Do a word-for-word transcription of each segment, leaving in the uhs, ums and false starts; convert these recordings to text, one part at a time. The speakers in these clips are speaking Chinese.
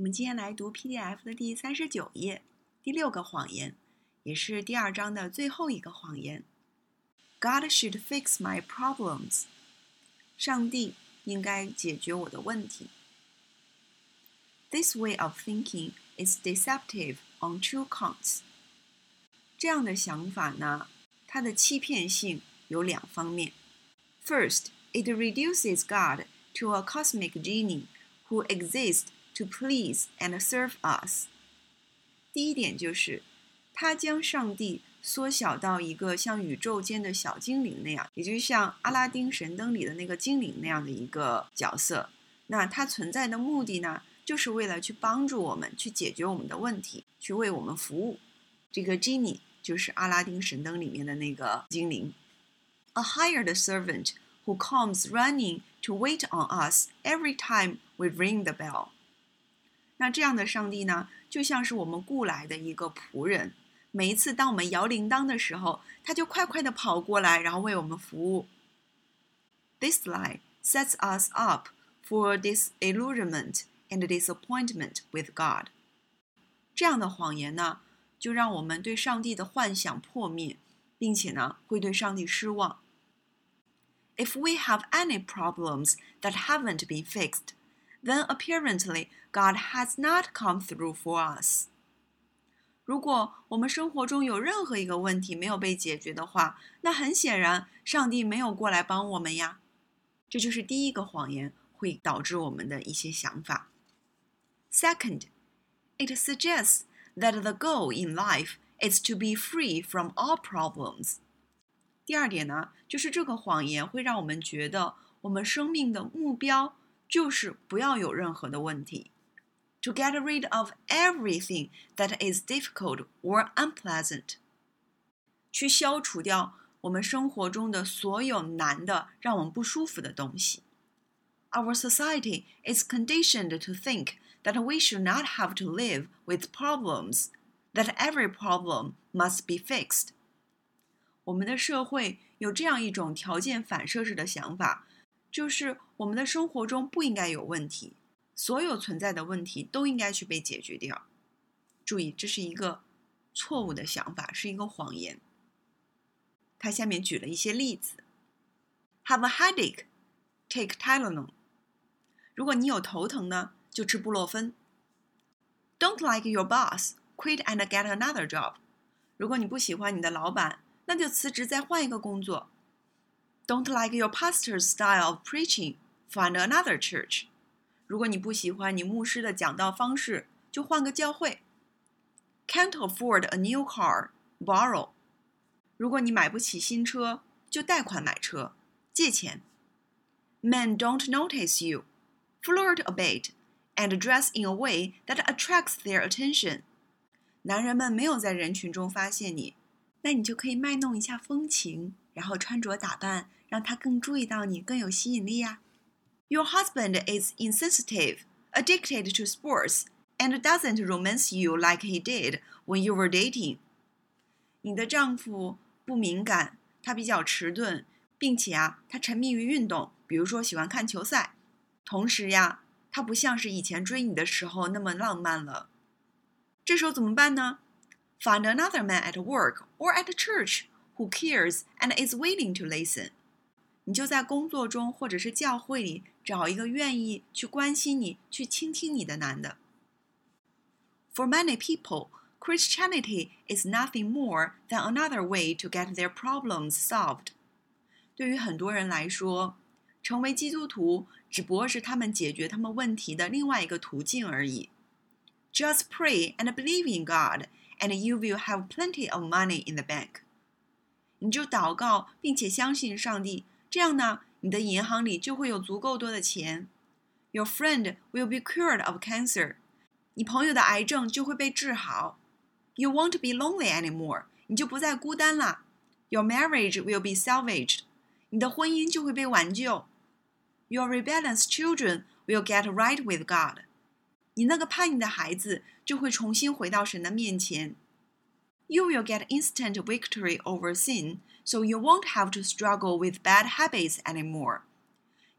我们今天来读 P D F 的第三十九页，第六个谎言，也是第二章的最后一个谎言。God should fix my problems. 上帝应该解决我的问题。This way of thinking is deceptive on two counts. 这样的想法呢，它的欺骗性有两方面。First, it reduces God to a cosmic genie who exists to please and serve us. 第一点就是，他将上帝缩小到一个像宇宙间的小精灵那样，也就是像阿拉丁神灯里的那个精灵那样的一个角色。那它存在的目的呢，就是为了去帮助我们，去解决我们的问题，去为我们服务。这个 genie 就是阿拉丁神灯里面的那个精灵。A hired servant who comes running to wait on us every time we ring the bell. 那这样的上帝呢，就像是我们雇来的一个仆人，每一次当我们摇铃铛的时候，他就快快地跑过来，然后为我们服务。This lie sets us up for disillusionment and disappointment with God. 这样的谎言呢，就让我们对上帝的幻想破灭，并且呢，会对上帝失望。If we have any problems that haven't been fixed, then apparently God has not come through for us. 如果我们生活中有任何一个问题没有被解决的话，那很显然上帝没有过来帮我们呀。这就是第一个谎言会导致我们的一些想法。Second, it suggests that the goal in life is to be free from all problems. 第二点呢，就是这个谎言会让我们觉得我们生命的目标就是不要有任何的问题。To get rid of everything that is difficult or unpleasant. 去消除掉我们生活中的所有难的、让我们不舒服的东西。Our society is conditioned to think that we should not have to live with problems, that every problem must be fixed. 我们的社会有这样一种条件反射式的想法，就是我们的生活中不应该有问题，所有存在的问题都应该去被解决掉。注意，这是一个错误的想法，是一个谎言。他下面举了一些例子。Have a headache, take Tylenol. 如果你有头疼呢，就吃布洛芬。Don't like your boss, quit and get another job. 如果你不喜欢你的老板，那就辞职再换一个工作。Don't like your pastor's style of preaching, find another church. 如果你不喜欢你牧师的讲道方式，就换个教会。Can't afford a new car, borrow. 如果你买不起新车，就贷款买车，借钱。Men don't notice you, flirt a bit, and dress in a way that attracts their attention. 男人们没有在人群中发现你，那你就可以卖弄一下风情，然后穿着打扮，让他更注意到你，更有吸引力呀。Your husband is insensitive, addicted to sports, and doesn't romance you like he did when you were dating. 你的丈夫不敏感，他比较迟钝，并且啊，他沉迷于运动，比如说喜欢看球赛。同时呀，他不像是以前追你的时候那么浪漫了。这时候怎么办呢？ Find another man at work or at church who cares and is willing to listen. 你就在工作中或者是教会里找一个愿意去关心你、去倾听你的男的。For many people, Christianity is nothing more than another way to get their problems solved. 对于很多人来说，成为基督徒只不过是他们解决他们问题的另外一个途径而已。Just pray and believe in God, and you will have plenty of money in the bank. 你就祷告并且相信上帝，这样呢，你的银行里就会有足够多的钱。Your friend will be cured of cancer. 你朋友的癌症就会被治好。You won't be lonely anymore. 你就不再孤单了。Your marriage will be salvaged. 你的婚姻就会被挽救。Your rebellious children will get right with God. 你那个叛逆的孩子就会重新回到神的面前。You will get instant victory over sin, so you won't have to struggle with bad habits anymore.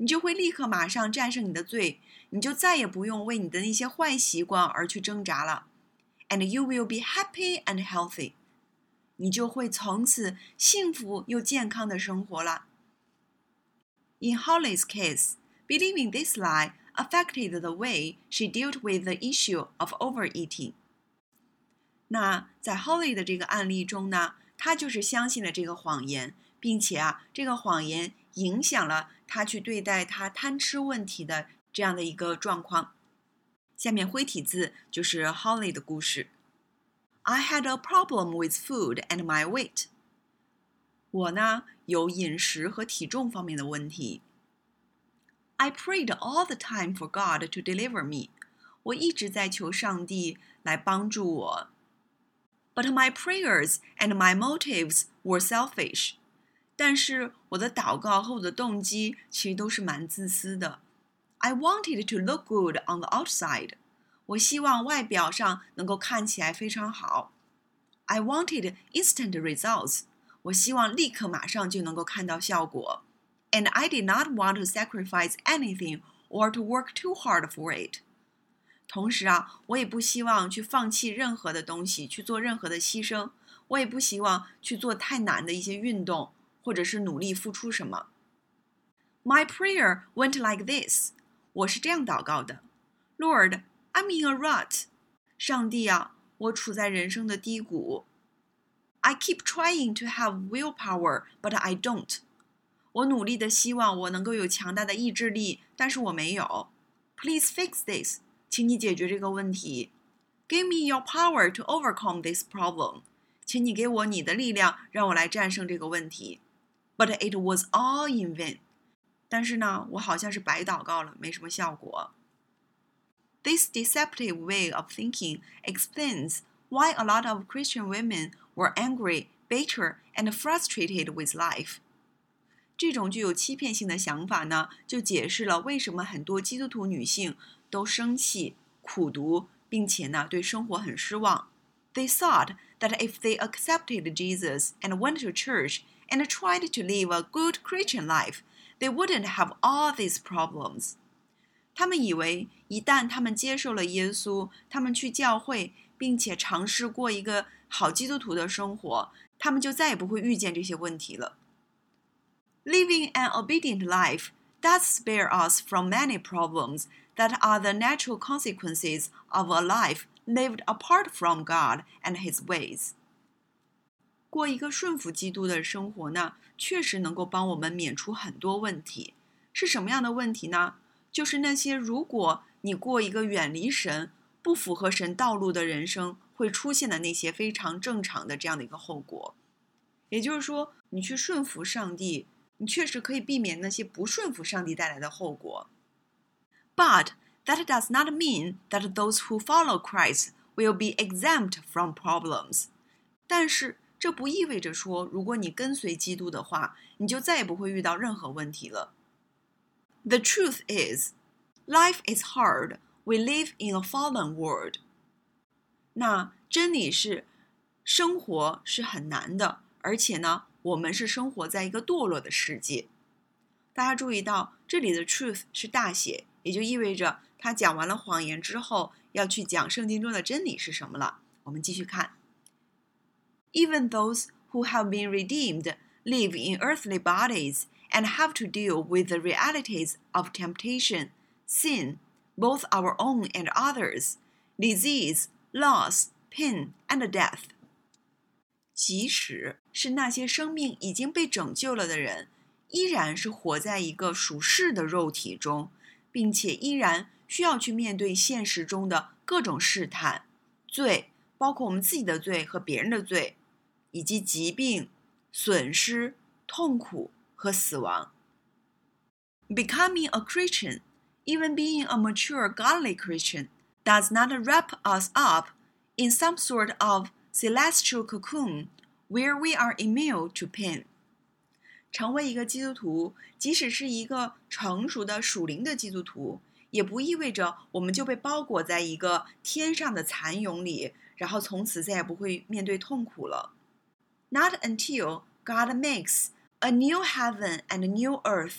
你就会立刻马上战胜你的罪，你就再也不用为你的那些坏习惯而去挣扎了。And you will be happy and healthy. 你就会从此幸福又健康的生活了。In Holly's case, believing this lie affected the way she dealt with the issue of overeating. 那在 Holly 的这个案例中呢，她就是相信了这个谎言，并且啊，这个谎言影响了她去对待她贪吃问题的这样的一个状况。下面灰体字就是 Holly 的故事。I had a problem with food and my weight. 我呢，有饮食和体重方面的问题。I prayed all the time for God to deliver me. 我一直在求上帝来帮助我。But my prayers and my motives were selfish. 但是我的祷告和我的动机其实都是蛮自私的。I wanted to look good on the outside. 我希望外表上能够看起来非常好。I wanted instant results. 我希望立刻马上就能够看到效果。And I did not want to sacrifice anything or to work too hard for it. 同时啊，我也不希望去放弃任何的东西，去做任何的牺牲。我也不希望去做太难的一些运动，或者是努力付出什么。My prayer went like this. 我是这样祷告的。Lord, I'm in a rut. 上帝啊，我处在人生的低谷。I keep trying to have willpower, but I don't. 我努力的希望我能够有强大的意志力，但是我没有。Please fix this. 请你解决这个问题。Give me your power to overcome this problem. 请你给我你的力量，让我来战胜这个问题。But it was all in vain. 但是呢，我好像是白祷告了，没什么效果。This deceptive way of thinking explains why a lot of Christian women were angry, bitter, and frustrated with life. 这种具有欺骗性的想法呢，就解释了为什么很多基督徒女性都生气、苦读，并且呢，对生活很失望。They thought that if they accepted Jesus and went to church and tried to live a good Christian life, they wouldn't have all these problems. 他们以为一旦他们接受了耶稣，他们去教会，并且尝试过一个好基督徒的生活，他们就再也不会遇见这些问题了。Living an obedient life does spare us from many problems that are the natural consequences of a life lived apart from God and His ways. 过一个顺服基督的生活呢，确实能够帮我们免除很多问题。是什么样的问题呢？就是那些如果你过一个远离神、不符合神道路的人生，会出现的那些非常正常的这样的一个后果。也就是说，你去顺服上帝，你确实可以避免那些不顺服上帝带来的后果。But that does not mean that those who follow Christ will be exempt from problems. 但是这不意味着说，如果你跟随基督的话，你就再也不会遇到任何问题了。The truth is, life is hard. We live in a fallen world. 那真理是，生活是很难的，而且呢，我们是生活在一个堕落的世界。大家注意到，这里的 truth 是大写，也就意味着他讲完了谎言之后，要去讲圣经中的真理是什么了。我们继续看。Even those who have been redeemed live in earthly bodies and have to deal with the realities of temptation, sin, both our own and others, disease, loss, pain, and death. 即使是那些生命已经被拯救了的人，依然是活在一个属世的肉体中，并且依然需要去面对现实中的各种试探、罪，包括我们自己的罪和别人的罪，以及疾病、损失、痛苦和死亡。Becoming a Christian, even being a mature godly Christian, does not wrap us up in some sort of celestial cocoon where we are immune to pain. 成为一个基督徒，即使是一个成熟的属灵的基督徒，也不意味着我们就被包裹在一个天上的蚕蛹里，然后从此再也不会面对痛苦了。Not until God makes a new heaven and a new earth,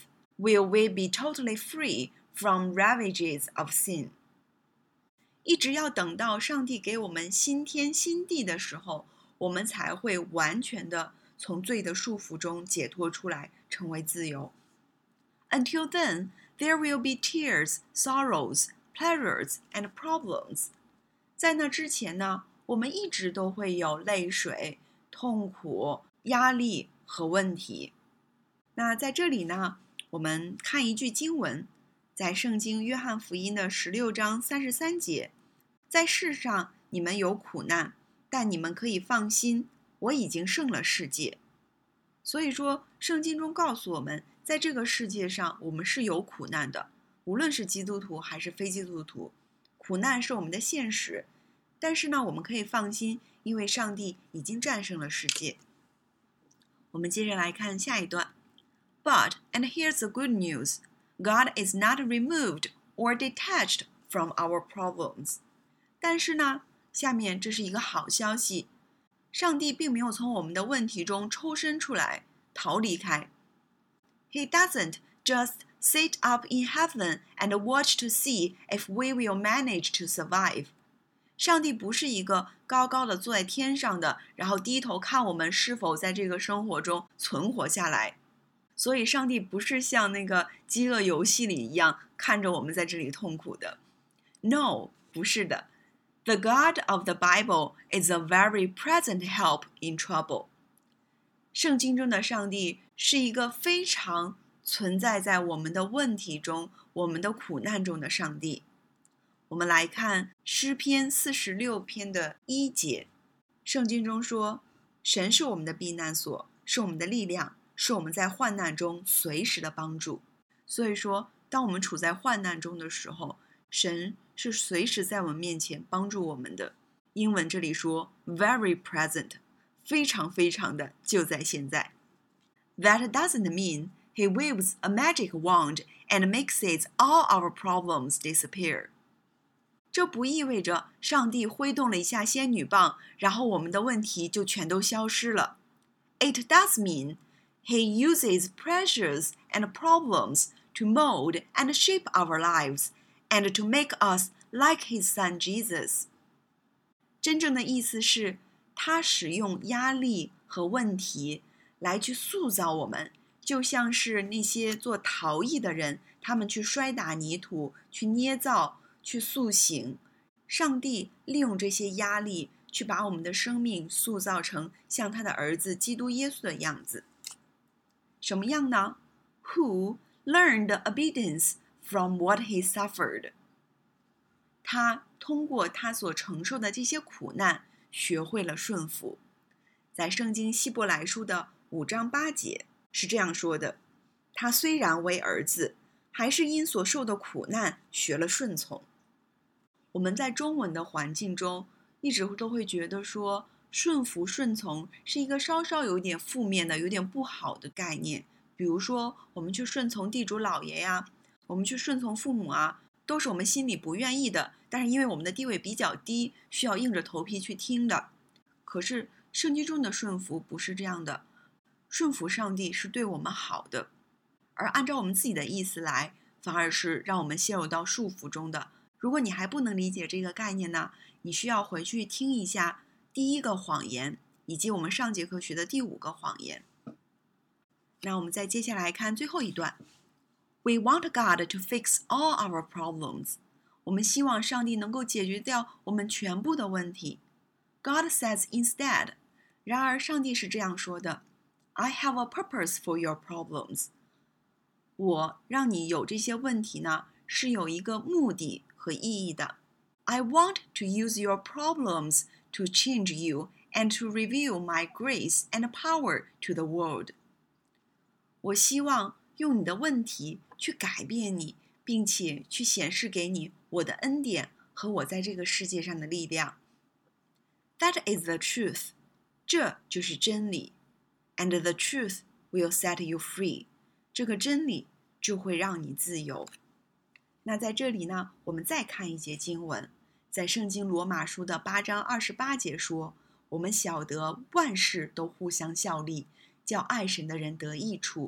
will we be totally free from ravages of sin. 一直要等到上帝给我们新天新地的时候，我们才会完全的从罪的束缚中解脱出来，成为自由。Until then, there will be tears, sorrows, pleasures, and problems. 在那之前呢，我们一直都会有泪水、痛苦、压力和问题。那在这里呢，我们看一句经文，在圣经约翰福音的十六章三十三节，在世上你们有苦难，但你们可以放心，我已经胜了世界。所以说，圣经中告诉我们，在这个世界上我们是有苦难的，无论是基督徒还是非基督徒，苦难是我们的现实。但是呢，我们可以放心，因为上帝已经战胜了世界。我们接着来看下一段。But, and here's the good news, God is not removed or detached from our problems. 但是呢，下面这是一个好消息，上帝并没有从我们的问题中抽身出来，逃离开。He doesn't just sit up in heaven and watch to see if we will manage to survive. 上帝不是一个高高的坐在天上的，然后低头看我们是否在这个生活中存活下来。所以上帝不是像那个饥饿游戏里一样看着我们在这里痛苦的。No, 不是的。The God of the Bible is a very present help in trouble. 圣经中的上帝是一个非常存在在我们的问题中、我们的苦难中的上帝。我们来看诗篇四十六篇的一节，圣经中说，神是我们的避难所，是我们的力量，是我们在患难中随时的帮助。所以说，当我们处在患难中的时候，神是随时在我们面前帮助我们的。英文这里说 very present， 非常非常的就在现在。That doesn't mean he waves a magic wand and makes it all our problems disappear. 这不意味着上帝挥动了一下仙女棒，然后我们的问题就全都消失了。It does mean he uses pressures and problems to mold and shape our lives and to make us like his son Jesus. 真正的意思是，他使用压力和问题来去塑造我们，就像是那些做陶艺的人，他们去摔打泥土，去捏造，去塑形。上帝利用这些压力，去把我们的生命塑造成像他的儿子基督耶稣的样子。什么样呢？ Who learned obedience from what he suffered. 他通过他所承受的这些苦难，学会了顺服。在圣经希伯来书的五章八节是这样说的，他虽然为儿子，还是因所受的苦难学了顺从。我们在中文的环境中，一直都会觉得说，顺服顺从是一个稍稍有点负面的、有点不好的概念。比如说，我们去顺从地主老爷呀，我们去顺从父母啊，都是我们心里不愿意的，但是因为我们的地位比较低，需要硬着头皮去听的。可是圣经中的顺服不是这样的，顺服上帝是对我们好的，而按照我们自己的意思来，反而是让我们陷入到束缚中的。如果你还不能理解这个概念呢，你需要回去听一下第一个谎言，以及我们上节课学的第五个谎言。那我们再接下来看最后一段。We want God to fix all our problems. 我们希望上帝能够解决掉我们全部的问题。God says instead. 然而上帝是这样说的， I have a purpose for your problems. 我让你有这些问题呢，是有一个目的和意义的。I want to use your problems to change you and to reveal my grace and power to the world. 我希望用你的问题去改变你，并且去显示给你我的恩典和我在这个世界上的力量。That is the truth. 这就是真理。And the truth will set you free. 这个真理就会让你自由。那在这里呢，我们再看一节经文，在圣经罗马书的八章二十八节说，我们晓得万事都互相效力，叫爱神的人得益处，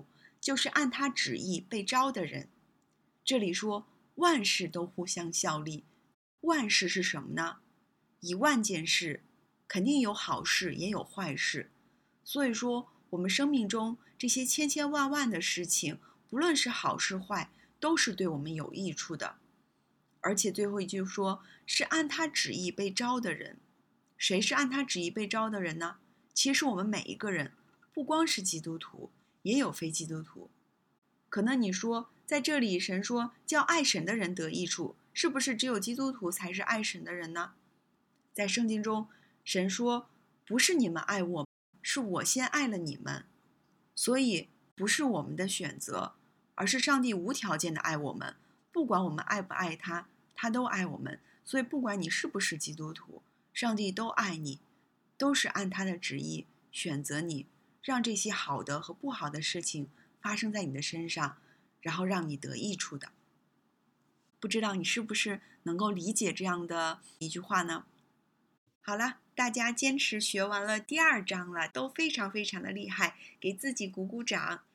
就是按他旨意被招的人。这里说万事都互相效力，万事是什么呢？一万件事，肯定有好事也有坏事。所以说我们生命中这些千千万万的事情，不论是好是坏，都是对我们有益处的。而且最后一句说是按他旨意被招的人。谁是按他旨意被招的人呢？其实我们每一个人，不光是基督徒，也有非基督徒。可能你说在这里神说叫爱神的人得益处，是不是只有基督徒才是爱神的人呢？在圣经中神说不是你们爱我，是我先爱了你们。所以不是我们的选择，而是上帝无条件的爱我们，不管我们爱不爱他，他都爱我们。所以不管你是不是基督徒，上帝都爱你，都是按他的旨意选择你，让这些好的和不好的事情发生在你的身上，然后让你得益处的。不知道你是不是能够理解这样的一句话呢？好了，大家坚持学完了第二章了，都非常非常的厉害，给自己鼓鼓掌。